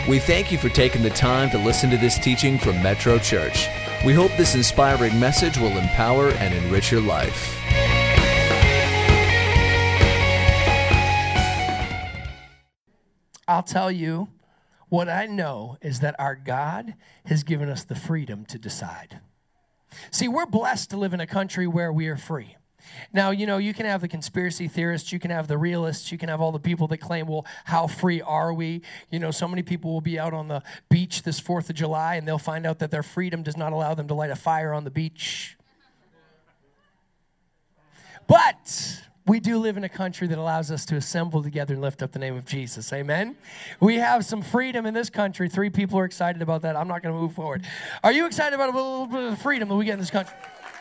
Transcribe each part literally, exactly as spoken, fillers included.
We thank you for taking the time to listen to this teaching from Metro Church. We hope this inspiring message will empower and enrich your life. I'll tell you, what I know is that our God has given us the freedom to decide. See, we're blessed to live in a country where we are free. Now, you know, you can have the conspiracy theorists, you can have the realists, you can have all the people that claim, well, how free are we? You know, so many people will be out on the beach this fourth of July, and they'll find out that their freedom does not allow them to light a fire on the beach. But we do live in a country that allows us to assemble together and lift up the name of Jesus. Amen? We have some freedom in this country. Three people are excited about that. I'm not going to move forward. Are you excited about a little bit of freedom that we get in this country?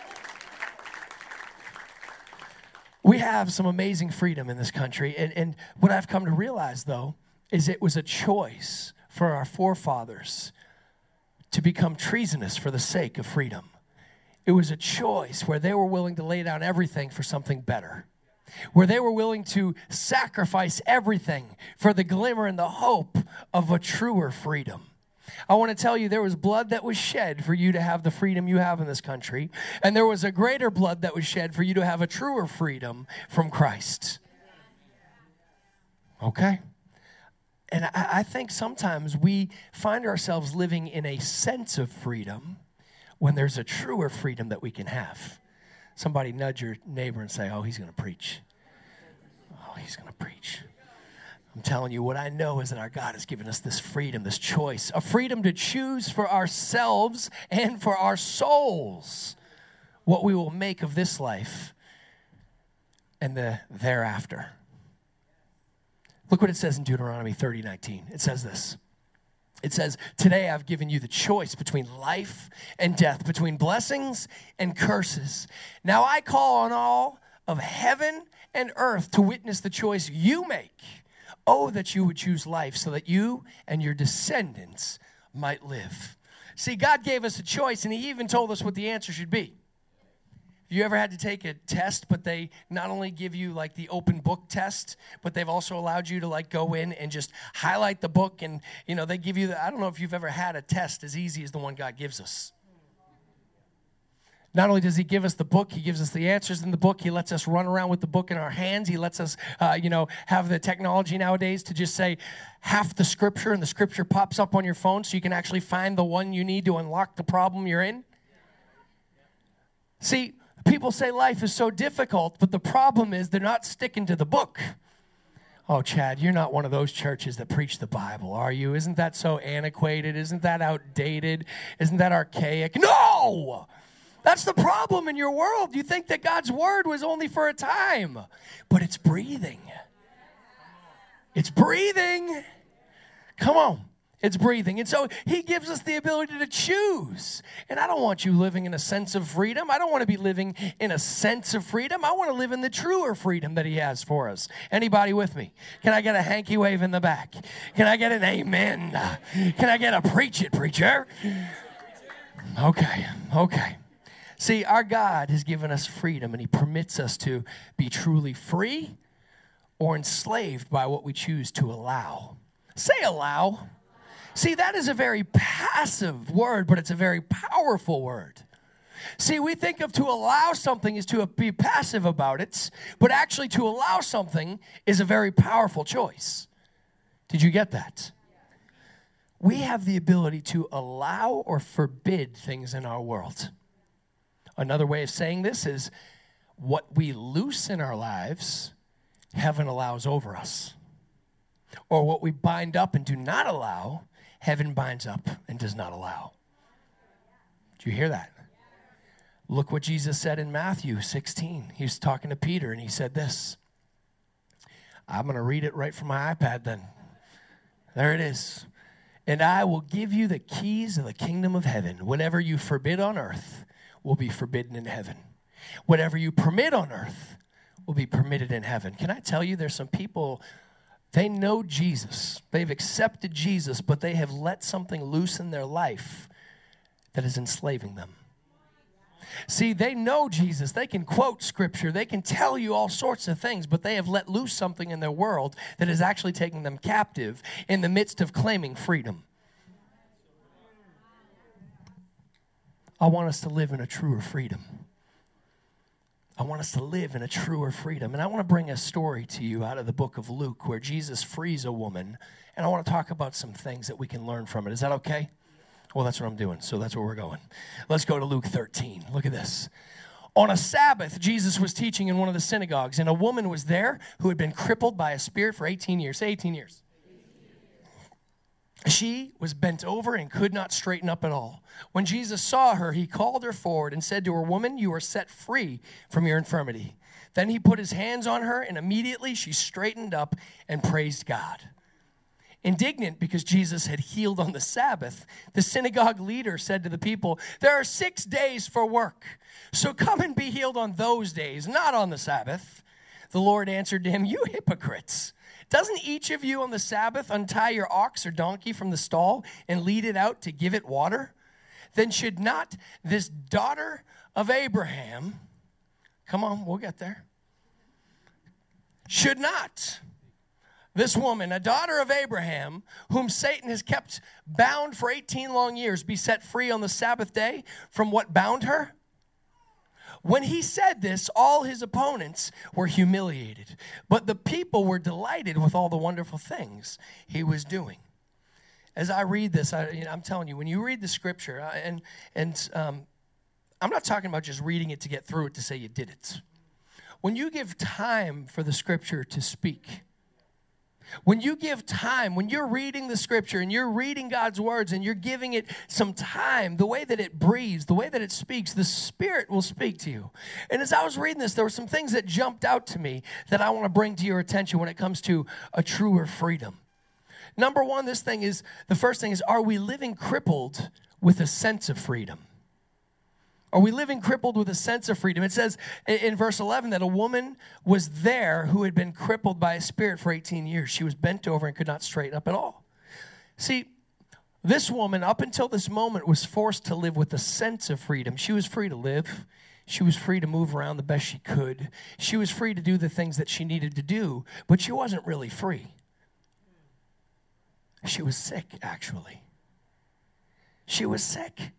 We have some amazing freedom in this country. And, and what I've come to realize, though, is it was a choice for our forefathers to become treasonous for the sake of freedom. It was a choice where they were willing to lay down everything for something better, where they were willing to sacrifice everything for the glimmer and the hope of a truer freedom. I want to tell you, there was blood that was shed for you to have the freedom you have in this country, and there was a greater blood that was shed for you to have a truer freedom from Christ. Okay? And I, I think sometimes we find ourselves living in a sense of freedom when there's a truer freedom that we can have. Somebody nudge your neighbor and say, oh, he's going to preach. Oh, he's going to preach. I'm telling you, what I know is that our God has given us this freedom, this choice, a freedom to choose for ourselves and for our souls what we will make of this life and the thereafter. Look what it says in Deuteronomy thirty nineteen. It says this. It says, today I've given you the choice between life and death, between blessings and curses. Now I call on all of heaven and earth to witness the choice you make. Oh, that you would choose life so that you and your descendants might live. See, God gave us a choice, and he even told us what the answer should be. You ever had to take a test, but they not only give you like the open book test, but they've also allowed you to like go in and just highlight the book, and you know they give you the, I don't know if you've ever had a test as easy as the one God gives us. Not only does he give us the book, he gives us the answers in the book. He lets us run around with the book in our hands. He lets us, uh, you know, have the technology nowadays to just say half the scripture, and the scripture pops up on your phone so you can actually find the one you need to unlock the problem you're in. See, people say life is so difficult, but the problem is they're not sticking to the book. Oh, Chad, you're not one of those churches that preach the Bible, are you? Isn't that so antiquated? Isn't that outdated? Isn't that archaic? No! That's the problem in your world. You think that God's word was only for a time, but it's breathing. It's breathing. Come on. It's breathing. And so he gives us the ability to choose. And I don't want you living in a sense of freedom. I don't want to be living in a sense of freedom. I want to live in the truer freedom that he has for us. Anybody with me? Can I get a hanky wave in the back? Can I get an amen? Can I get a preach it, preacher? Okay, okay. See, our God has given us freedom, and he permits us to be truly free or enslaved by what we choose to allow. Say allow. See, that is a very passive word, but it's a very powerful word. See, we think of to allow something is to be passive about it, but actually to allow something is a very powerful choice. Did you get that? We have the ability to allow or forbid things in our world. Another way of saying this is what we loose in our lives, heaven allows over us. Or what we bind up and do not allow, heaven binds up and does not allow. Do you hear that? Look what Jesus said in Matthew sixteen. He was talking to Peter, and he said this. I'm going to read it right from my iPad then. There it is. And I will give you the keys of the kingdom of heaven. Whatever you forbid on earth will be forbidden in heaven. Whatever you permit on earth will be permitted in heaven. Can I tell you, there's some people, they know Jesus. They've accepted Jesus, but they have let something loose in their life that is enslaving them. See, they know Jesus. They can quote scripture. They can tell you all sorts of things, but they have let loose something in their world that is actually taking them captive in the midst of claiming freedom. I want us to live in a truer freedom. I want us to live in a truer freedom. And I want to bring a story to you out of the book of Luke where Jesus frees a woman. And I want to talk about some things that we can learn from it. Is that okay? Well, that's what I'm doing, so that's where we're going. Let's go to Luke thirteen. Look at this. On a Sabbath, Jesus was teaching in one of the synagogues, and a woman was there who had been crippled by a spirit for eighteen years. Say eighteen years. She was bent over and could not straighten up at all. When Jesus saw her, he called her forward and said to her, "Woman, you are set free from your infirmity." Then he put his hands on her, and immediately she straightened up and praised God. Indignant because Jesus had healed on the Sabbath, the synagogue leader said to the people, "There are six days for work, so come and be healed on those days, not on the Sabbath." The Lord answered to him, "You hypocrites! Doesn't each of you on the Sabbath untie your ox or donkey from the stall and lead it out to give it water? Then should not this daughter of Abraham," come on, we'll get there, "should not this woman, a daughter of Abraham, whom Satan has kept bound for eighteen long years, be set free on the Sabbath day from what bound her?" When he said this, all his opponents were humiliated, but the people were delighted with all the wonderful things he was doing. As I read this, I, you know, I'm telling you, when you read the scripture, I, and, and um, I'm not talking about just reading it to get through it to say you did it. When you give time for the scripture to speak, when you give time, when you're reading the scripture and you're reading God's words and you're giving it some time, the way that it breathes, the way that it speaks, the Spirit will speak to you. And as I was reading this, there were some things that jumped out to me that I want to bring to your attention when it comes to a truer freedom. Number one, this thing is, the first thing is, are we living crippled with a sense of freedom? Are we living crippled with a sense of freedom? It says in verse eleven that a woman was there who had been crippled by a spirit for eighteen years. She was bent over and could not straighten up at all. See, this woman, up until this moment, was forced to live with a sense of freedom. She was free to live. She was free to move around the best she could. She was free to do the things that she needed to do, but she wasn't really free. She was sick, actually. She was sick.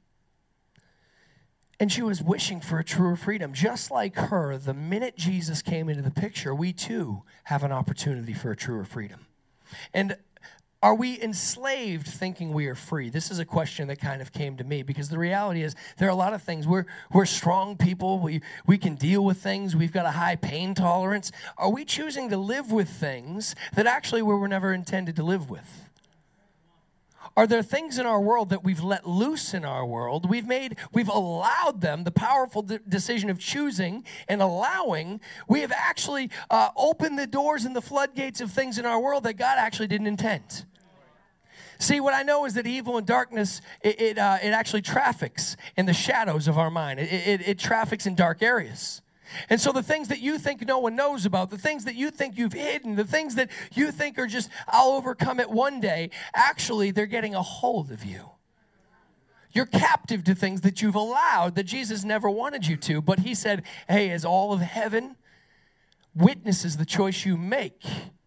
And she was wishing for a truer freedom. Just like her, the minute Jesus came into the picture, we too have an opportunity for a truer freedom. And are we enslaved thinking we are free? This is a question that kind of came to me, because the reality is there are a lot of things. We're, we're strong people. We, we can deal with things. We've got a high pain tolerance. Are we choosing to live with things that actually we were never intended to live with? Are there things in our world that we've let loose in our world? We've made, we've allowed them, the powerful de- decision of choosing and allowing. We have actually uh, opened the doors and the floodgates of things in our world that God actually didn't intend. See, what I know is that evil and darkness, it it, uh, it actually traffics in the shadows of our mind. It, it, it traffics in dark areas. And so the things that you think no one knows about, the things that you think you've hidden, the things that you think are just, I'll overcome it one day, actually, they're getting a hold of you. You're captive to things that you've allowed that Jesus never wanted you to. But he said, hey, as all of heaven witnesses the choice you make,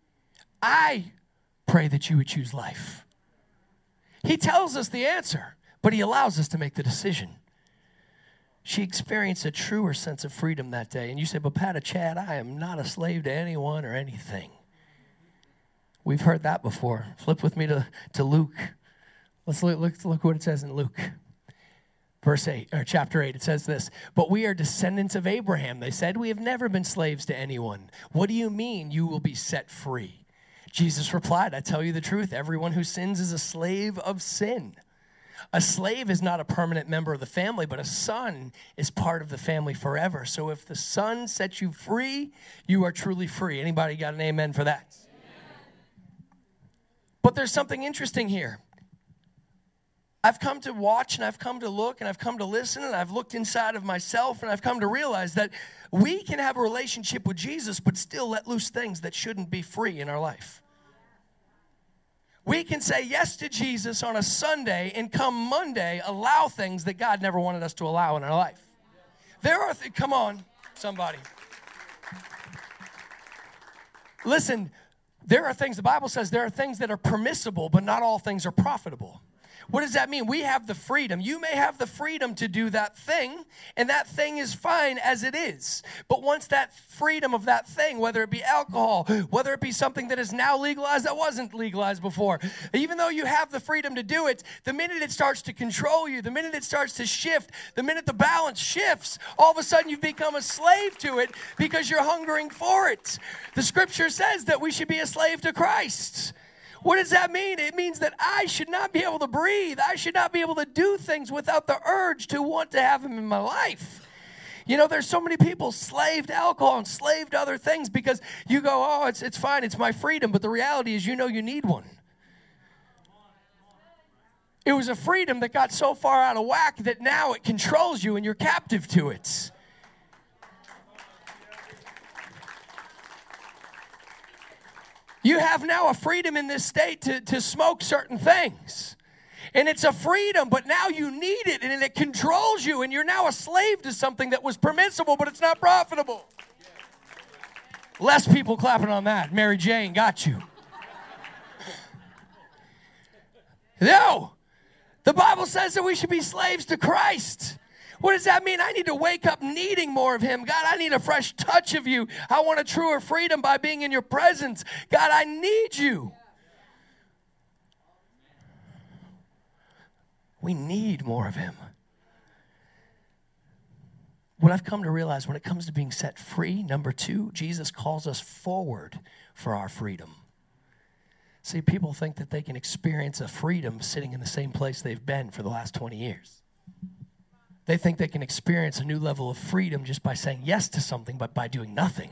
I pray that you would choose life. He tells us the answer, but he allows us to make the decision. She experienced a truer sense of freedom that day. And you say, but Pat, Chad, I am not a slave to anyone or anything. We've heard that before. Flip with me to, to Luke. Let's look, look, look what it says in Luke. Verse eight, or chapter eight, it says this, but we are descendants of Abraham. They said, we have never been slaves to anyone. What do you mean you will be set free? Jesus replied, I tell you the truth. Everyone who sins is a slave of sin. A slave is not a permanent member of the family, but a son is part of the family forever. So if the son sets you free, you are truly free. Anybody got an amen for that? Amen. But there's something interesting here. I've come to watch and I've come to look and I've come to listen and I've looked inside of myself and I've come to realize that we can have a relationship with Jesus but still let loose things that shouldn't be free in our life. We can say yes to Jesus on a Sunday and come Monday allow things that God never wanted us to allow in our life. There are, th- come on, somebody. Listen, there are things, the Bible says there are things that are permissible, but not all things are profitable. What does that mean? We have the freedom. You may have the freedom to do that thing, and that thing is fine as it is. But once that freedom of that thing, whether it be alcohol, whether it be something that is now legalized that wasn't legalized before, even though you have the freedom to do it, the minute it starts to control you, the minute it starts to shift, the minute the balance shifts, all of a sudden you've become a slave to it because you're hungering for it. The scripture says that we should be a slave to Christ. What does that mean? It means that I should not be able to breathe. I should not be able to do things without the urge to want to have him in my life. You know, there's so many people slave to alcohol and slave to other things because you go, oh, it's it's fine, it's my freedom. But the reality is you know you need one. It was a freedom that got so far out of whack that now it controls you and you're captive to it. You have now a freedom in this state to, to smoke certain things. And it's a freedom, but now you need it, and it controls you, and you're now a slave to something that was permissible, but it's not profitable. Less people clapping on that. Mary Jane got you. No. The Bible says that we should be slaves to Christ. What does that mean? I need to wake up needing more of him. God, I need a fresh touch of you. I want a truer freedom by being in your presence. God, I need you. We need more of him. What I've come to realize when it comes to being set free, number two, Jesus calls us forward for our freedom. See, people think that they can experience a freedom sitting in the same place they've been for the last twenty years. They think they can experience a new level of freedom just by saying yes to something, but by doing nothing.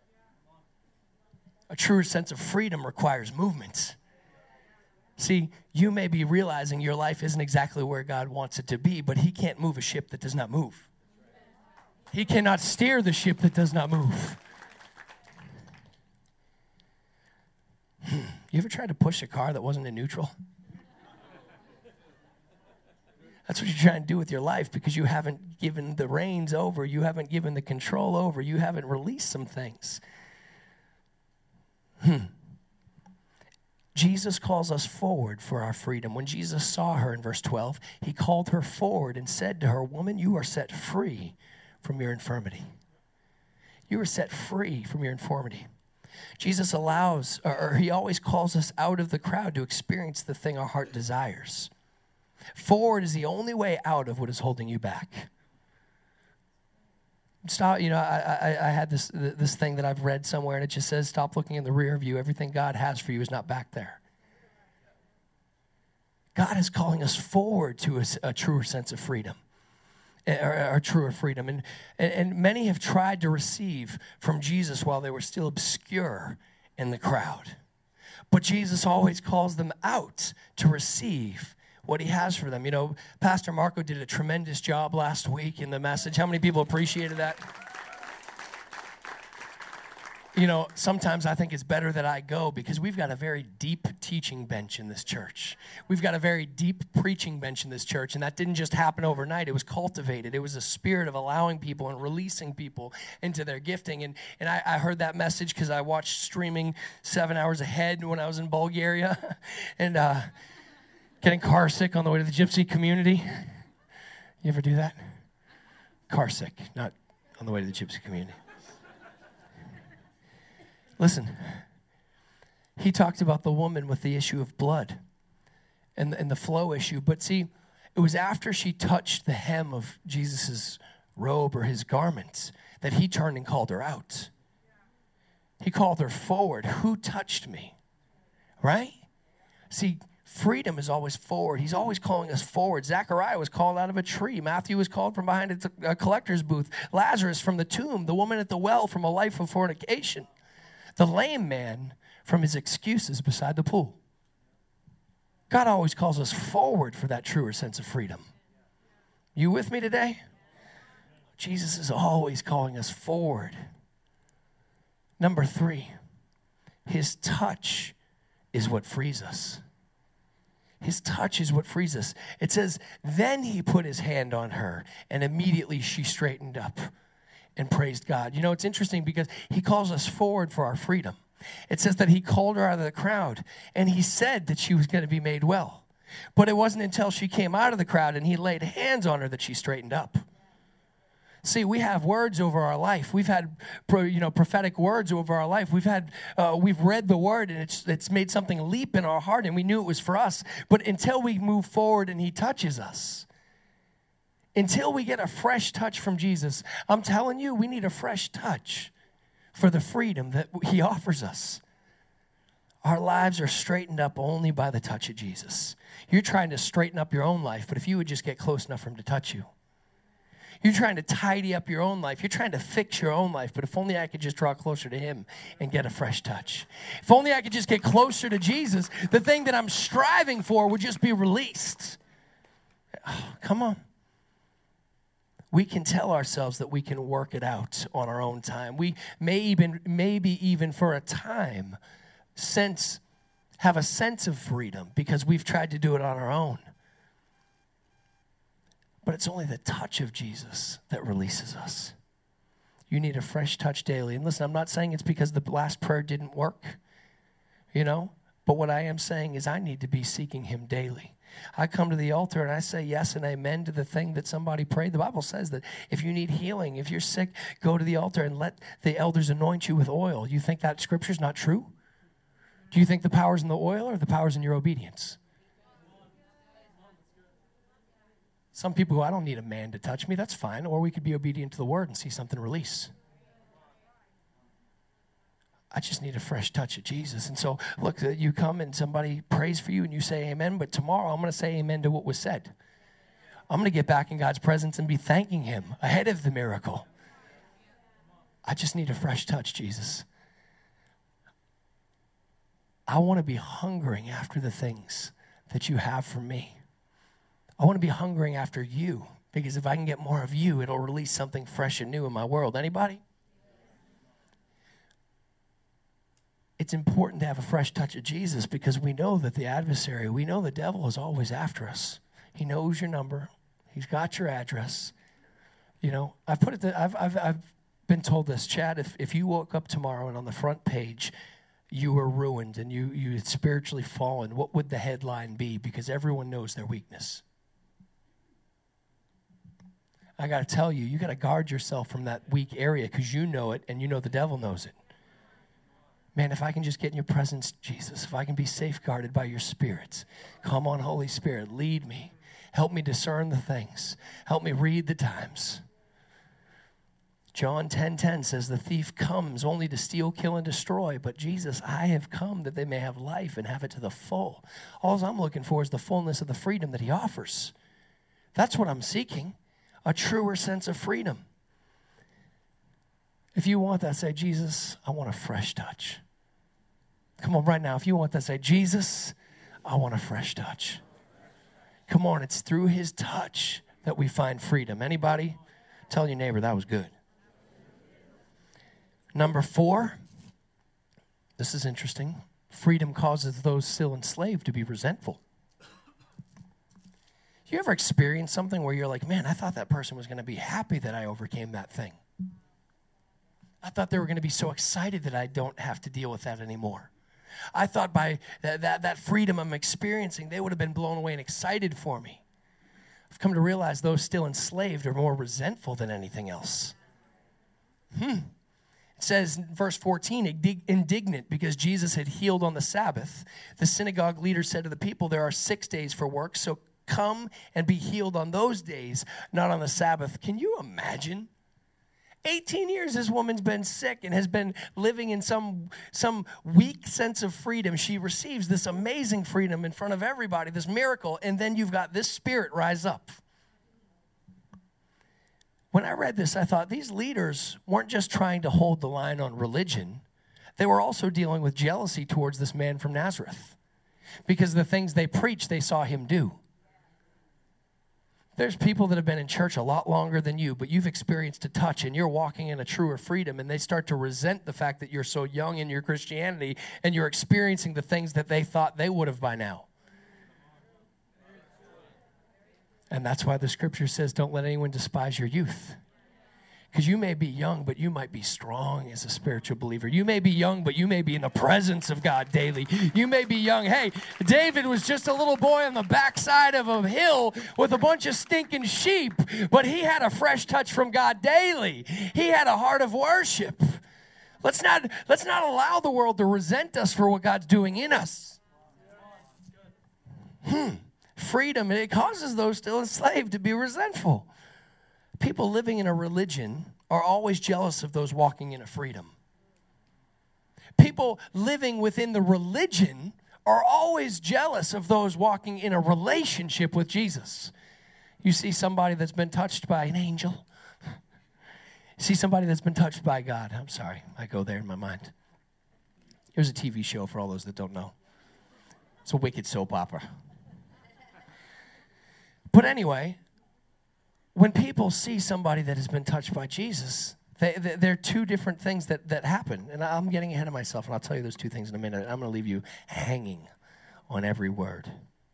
A truer sense of freedom requires movement. See, you may be realizing your life isn't exactly where God wants it to be, but he can't move a ship that does not move. He cannot steer the ship that does not move. Hmm. You ever tried to push a car that wasn't in neutral? That's what you're trying to do with your life because you haven't given the reins over. You haven't given the control over. You haven't released some things. Hmm. Jesus calls us forward for our freedom. When Jesus saw her in verse twelve, he called her forward and said to her, "Woman, you are set free from your infirmity." You are set free from your infirmity. Jesus allows, or, or he always calls us out of the crowd to experience the thing our heart desires. Forward is the only way out of what is holding you back. Stop, you know, I, I, I had this this thing that I've read somewhere, and it just says, stop looking in the rear view. Everything God has for you is not back there. God is calling us forward to a, a truer sense of freedom, or, or truer freedom. And, and many have tried to receive from Jesus while they were still obscure in the crowd. But Jesus always calls them out to receive what he has for them. You know, Pastor Marco did a tremendous job last week in the message. How many people appreciated that? You know, sometimes I think it's better that I go because we've got a very deep teaching bench in this church. We've got a very deep preaching bench in this church, and that didn't just happen overnight. It was cultivated. It was a spirit of allowing people and releasing people into their gifting. And, and I, I heard that message because I watched streaming seven hours ahead when I was in Bulgaria. and, uh, Getting car sick on the way to the gypsy community. You ever do that? Car sick, not on the way to the gypsy community. Listen, he talked about the woman with the issue of blood and, and the flow issue. But see, it was after she touched the hem of Jesus' robe or his garments that he turned and called her out. He called her forward. Who touched me? Right? See, freedom is always forward. He's always calling us forward. Zechariah was called out of a tree. Matthew was called from behind a collector's booth. Lazarus from the tomb. The woman at the well from a life of fornication. The lame man from his excuses beside the pool. God always calls us forward for that truer sense of freedom. You with me today? Jesus is always calling us forward. Number three, his touch is what frees us. His touch is what frees us. It says, then he put his hand on her, and immediately she straightened up and praised God. You know, it's interesting because he calls us forward for our freedom. It says that he called her out of the crowd, and he said that she was going to be made well. But it wasn't until she came out of the crowd and he laid hands on her that she straightened up. See, we have words over our life. We've had, you know, prophetic words over our life. We've had, uh, we've read the word, and it's it's made something leap in our heart, and we knew it was for us. But until we move forward and he touches us, until we get a fresh touch from Jesus, I'm telling you, we need a fresh touch for the freedom that he offers us. Our lives are straightened up only by the touch of Jesus. You're trying to straighten up your own life, but if you would just get close enough for him to touch you. You're trying to tidy up your own life. You're trying to fix your own life. But if only I could just draw closer to him and get a fresh touch. If only I could just get closer to Jesus, the thing that I'm striving for would just be released. Oh, come on. We can tell ourselves that we can work it out on our own time. We may even, maybe even for a time, sense, have a sense of freedom because we've tried to do it on our own. But it's only the touch of Jesus that releases us. You need a fresh touch daily. And listen, I'm not saying it's because the last prayer didn't work, you know. But what I am saying is I need to be seeking him daily. I come to the altar and I say yes and amen to the thing that somebody prayed. The Bible says that if you need healing, if you're sick, go to the altar and let the elders anoint you with oil. You think that scripture's not true? Do you think the power's in the oil or the power's in your obedience? Some people go, I don't need a man to touch me. That's fine. Or we could be obedient to the word and see something release. I just need a fresh touch of Jesus. And so, look, you come and somebody prays for you and you say amen. But tomorrow I'm going to say amen to what was said. I'm going to get back in God's presence and be thanking him ahead of the miracle. I just need a fresh touch, Jesus. I want to be hungering after the things that you have for me. I want to be hungering after you, because if I can get more of you, it'll release something fresh and new in my world. Anybody? It's important to have a fresh touch of Jesus because we know that the adversary, we know the devil is always after us. He knows your number. He's got your address. You know, I've put it, that I've, I've, I've been told this, Chad, if, if you woke up tomorrow and on the front page, you were ruined and you, you had spiritually fallen, what would the headline be? Because everyone knows their weakness. I got to tell you, you got to guard yourself from that weak area because you know it and you know the devil knows it. Man, if I can just get in your presence, Jesus, if I can be safeguarded by your Spirit, come on, Holy Spirit, lead me. Help me discern the things. Help me read the times. John ten ten says, the thief comes only to steal, kill, and destroy. But Jesus, I have come that they may have life and have it to the full. All I'm looking for is the fullness of the freedom that he offers. That's what I'm seeking. A truer sense of freedom. If you want that, say, Jesus, I want a fresh touch. Come on, right now. If you want that, say, Jesus, I want a fresh touch. Come on, it's through his touch that we find freedom. Anybody? Tell your neighbor that was good. Number four, this is interesting. Freedom causes those still enslaved to be resentful. You ever experience something where you're like, man, I thought that person was going to be happy that I overcame that thing. I thought they were going to be so excited that I don't have to deal with that anymore. I thought by that, that, that freedom I'm experiencing, they would have been blown away and excited for me. I've come to realize those still enslaved are more resentful than anything else. Hmm. It says in verse fourteen, indignant because Jesus had healed on the Sabbath, the synagogue leader said to the people, there are six days for work, so come and be healed on those days, not on the Sabbath. Can you imagine? eighteen years this woman's been sick and has been living in some, some weak sense of freedom. She receives this amazing freedom in front of everybody, this miracle, and then you've got this spirit rise up. When I read this, I thought these leaders weren't just trying to hold the line on religion. They were also dealing with jealousy towards this man from Nazareth because the things they preached, they saw him do. There's people that have been in church a lot longer than you, but you've experienced a touch and you're walking in a truer freedom, and they start to resent the fact that you're so young in your Christianity and you're experiencing the things that they thought they would have by now. And that's why the scripture says, don't let anyone despise your youth. Because you may be young, but you might be strong as a spiritual believer. You may be young, but you may be in the presence of God daily. You may be young. Hey, David was just a little boy on the backside of a hill with a bunch of stinking sheep, but he had a fresh touch from God daily. He had a heart of worship. Let's not, let's not allow the world to resent us for what God's doing in us. Hmm. Freedom, it causes those still enslaved to be resentful. People living in a religion are always jealous of those walking in a freedom. People living within the religion are always jealous of those walking in a relationship with Jesus. You see somebody that's been touched by an angel. See somebody that's been touched by God. I'm sorry, I go there in my mind. Here's a T V show for all those that don't know. It's a wicked soap opera. But anyway, when people see somebody that has been touched by Jesus, they, they, there are two different things that, that happen. And I'm getting ahead of myself, and I'll tell you those two things in a minute. I'm going to leave you hanging on every word.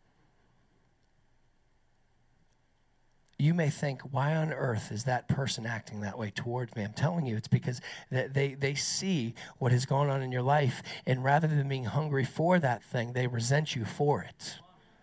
You may think, why on earth is that person acting that way towards me? I'm telling you, it's because they, they see what has gone on in your life, and rather than being hungry for that thing, they resent you for it.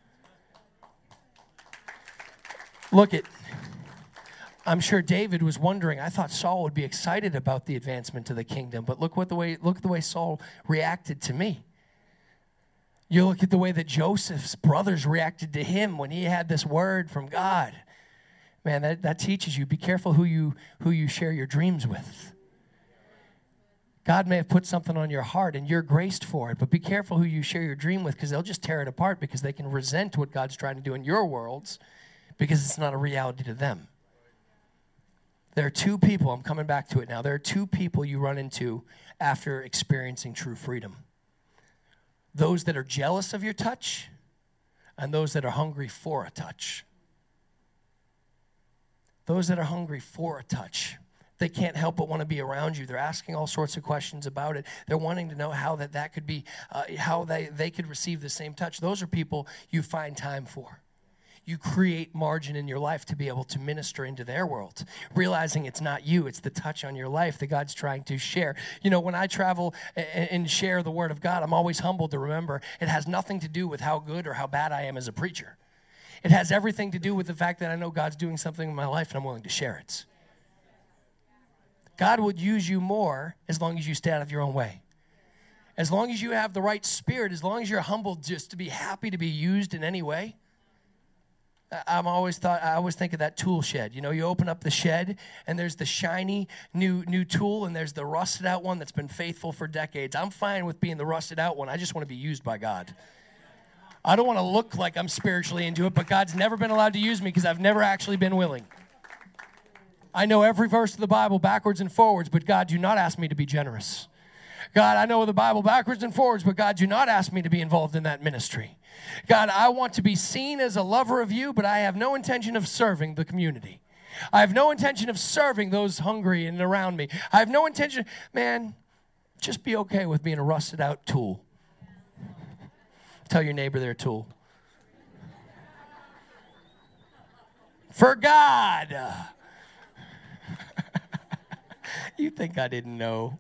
Look at, I'm sure David was wondering, I thought Saul would be excited about the advancement to the kingdom, but look what the way look at the way Saul reacted to me. You look at the way that Joseph's brothers reacted to him when he had this word from God. Man, that, that teaches you, be careful who you who you share your dreams with. God may have put something on your heart and you're graced for it, but be careful who you share your dream with, because they'll just tear it apart because they can resent what God's trying to do in your worlds because it's not a reality to them. There are two people, I'm coming back to it now, there are two people you run into after experiencing true freedom. Those that are jealous of your touch and those that are hungry for a touch. Those that are hungry for a touch. They can't help but want to be around you. They're asking all sorts of questions about it. They're wanting to know how that, that could be, uh, how they, they could receive the same touch. Those are people you find time for. You create margin in your life to be able to minister into their world, realizing it's not you, it's the touch on your life that God's trying to share. You know, when I travel and share the word of God, I'm always humbled to remember it has nothing to do with how good or how bad I am as a preacher. It has everything to do with the fact that I know God's doing something in my life and I'm willing to share it. God would use you more as long as you stay out of your own way. As long as you have the right spirit, as long as you're humble just to be happy to be used in any way. I'm always thought I always think of that tool shed. You know, you open up the shed and there's the shiny new new tool and there's the rusted out one that's been faithful for decades. I'm fine with being the rusted out one. I just want to be used by God. I don't want to look like I'm spiritually into it, but God's never been allowed to use me because I've never actually been willing. I know every verse of the Bible backwards and forwards, but God, do not ask me to be generous. God, I know the Bible backwards and forwards, but God, do not ask me to be involved in that ministry. God, I want to be seen as a lover of you, but I have no intention of serving the community. I have no intention of serving those hungry and around me. I have no intention. Man, just be okay with being a rusted out tool. Tell your neighbor they're a tool. For God. You think I didn't know?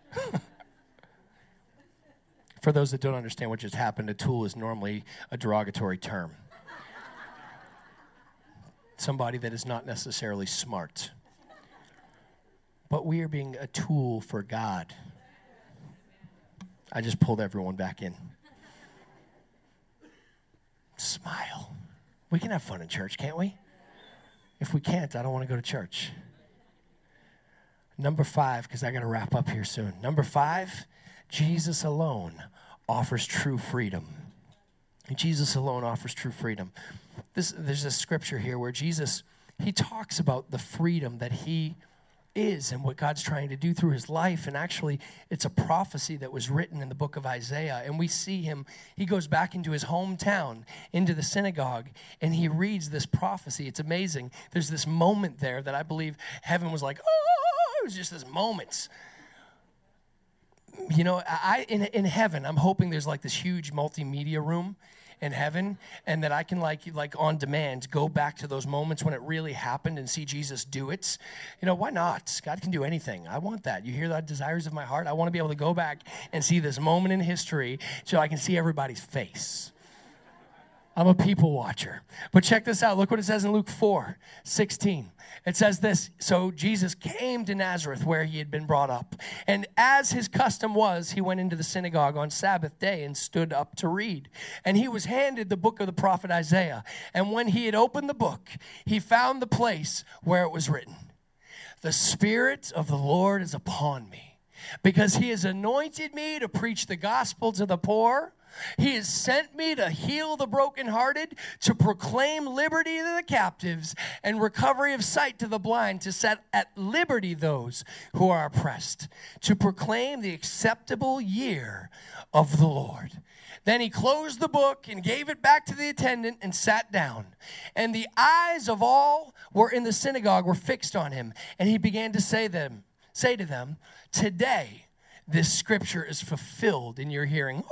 For those that don't understand what just happened, a tool is normally a derogatory term. Somebody that is not necessarily smart. But we are being a tool for God. I just pulled everyone back in. Smile. We can have fun in church, can't we? If we can't, I don't want to go to church. Number five, because I got to wrap up here soon. Number five, Jesus alone offers true freedom. Jesus alone offers true freedom. This, there's a scripture here where Jesus, he talks about the freedom that he is and what God's trying to do through his life. And actually, it's a prophecy that was written in the book of Isaiah. And we see him, he goes back into his hometown, into the synagogue, and he reads this prophecy. It's amazing. There's this moment there that I believe heaven was like, oh, it was just this moment. You know, I in in heaven, I'm hoping there's like this huge multimedia room. in heaven, and that I can like like on demand go back to those moments when it really happened and see Jesus do it, you know, why not? God can do anything. I want that. You hear the desires of my heart? I want to be able to go back and see this moment in history so I can see everybody's face. I'm a people watcher. But check this out. Look what it says in Luke four sixteen. It says this, so Jesus came to Nazareth where he had been brought up. And as his custom was, he went into the synagogue on Sabbath day and stood up to read. And he was handed the book of the prophet Isaiah. And when he had opened the book, he found the place where it was written, "The Spirit of the Lord is upon me, because he has anointed me to preach the gospel to the poor. He has sent me to heal the brokenhearted, to proclaim liberty to the captives and recovery of sight to the blind, to set at liberty those who are oppressed, to proclaim the acceptable year of the Lord." Then he closed the book and gave it back to the attendant and sat down. And the eyes of all were in the synagogue were fixed on him. And he began to say them, say to them, "Today this scripture is fulfilled in your hearing."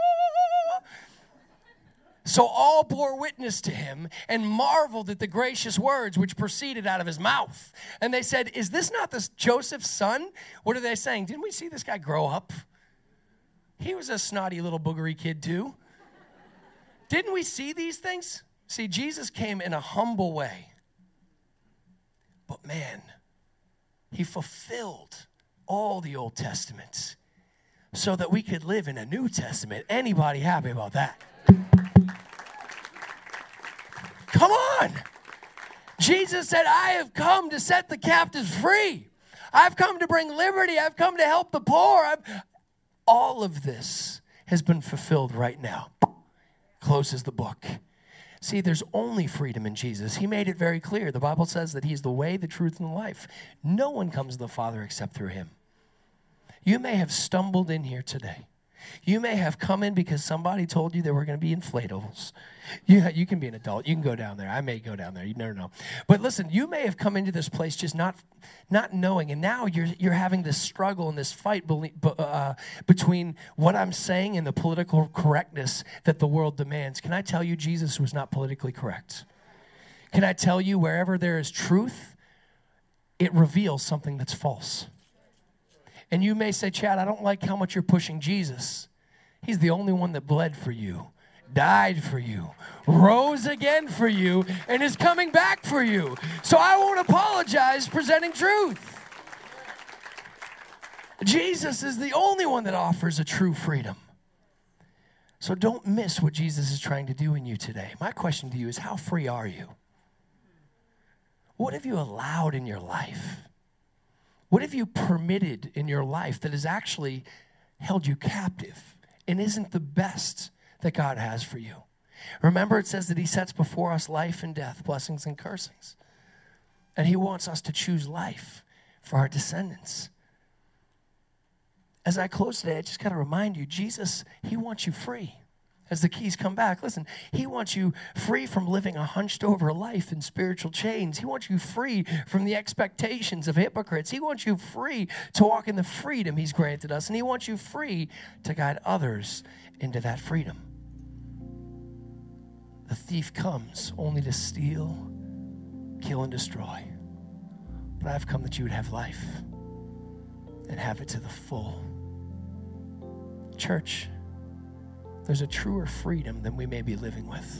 So all bore witness to him and marveled at the gracious words which proceeded out of his mouth. And they said, "Is this not this Joseph's son?" What are they saying? Didn't we see this guy grow up? He was a snotty little boogery kid too. Didn't we see these things? See, Jesus came in a humble way. But man, he fulfilled all the Old Testament so that we could live in a New Testament. Anybody happy about that? Come on. Jesus said, "I have come to set the captives free. I've come to bring liberty. I've come to help the poor." I've... All of this has been fulfilled right now. Closes the book. See, there's only freedom in Jesus. He made it very clear. The Bible says that he's the way, the truth, and the life. No one comes to the Father except through him. You may have stumbled in here today. You may have come in because somebody told you there were going to be inflatables. You, you can be an adult. You can go down there. I may go down there. You never know. But listen, you may have come into this place just not not knowing, and now you're you're having this struggle and this fight uh, between what I'm saying and the political correctness that the world demands. Can I tell you, Jesus was not politically correct? Can I tell you, wherever there is truth, it reveals something that's false. And you may say, "Chad, I don't like how much you're pushing Jesus." He's the only one that bled for you, died for you, rose again for you, and is coming back for you. So I won't apologize presenting truth. Jesus is the only one that offers a true freedom. So don't miss what Jesus is trying to do in you today. My question to you is, how free are you? What have you allowed in your life? What have you permitted in your life that has actually held you captive and isn't the best that God has for you? Remember, it says that he sets before us life and death, blessings and cursings. And he wants us to choose life for our descendants. As I close today, I just got to remind you, Jesus, he wants you free. As the keys come back, listen, he wants you free from living a hunched over life in spiritual chains. He wants you free from the expectations of hypocrites. He wants you free to walk in the freedom he's granted us. And he wants you free to guide others into that freedom. The thief comes only to steal, kill, and destroy. But I've come that you would have life and have it to the full. Church, there's a truer freedom than we may be living with.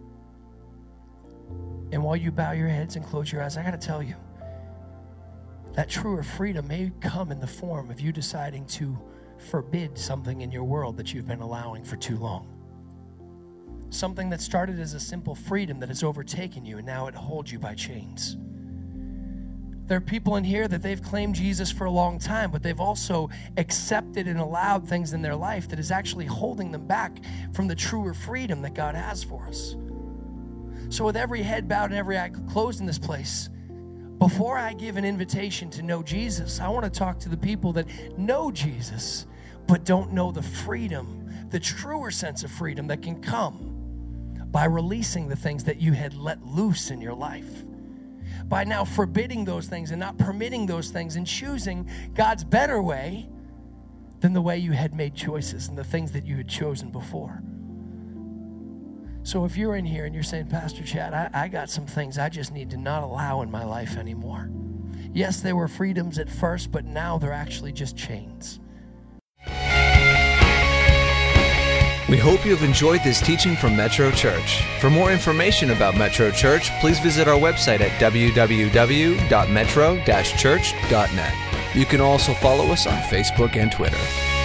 And while you bow your heads and close your eyes, I got to tell you, that truer freedom may come in the form of you deciding to forbid something in your world that you've been allowing for too long. Something that started as a simple freedom that has overtaken you, and now it holds you by chains. There are people in here that they've claimed Jesus for a long time, but they've also accepted and allowed things in their life that is actually holding them back from the truer freedom that God has for us. So with every head bowed and every eye closed in this place, before I give an invitation to know Jesus, I want to talk to the people that know Jesus, but don't know the freedom, the truer sense of freedom that can come by releasing the things that you had let loose in your life. By now forbidding those things and not permitting those things and choosing God's better way than the way you had made choices and the things that you had chosen before. So if you're in here and you're saying, Pastor Chad, I, I got some things I just need to not allow in my life anymore. Yes, they were freedoms at first, but now they're actually just chains. We hope you have enjoyed this teaching from Metro Church. For more information about Metro Church, please visit our website at w w w dot metro dash church dot net. You can also follow us on Facebook and Twitter.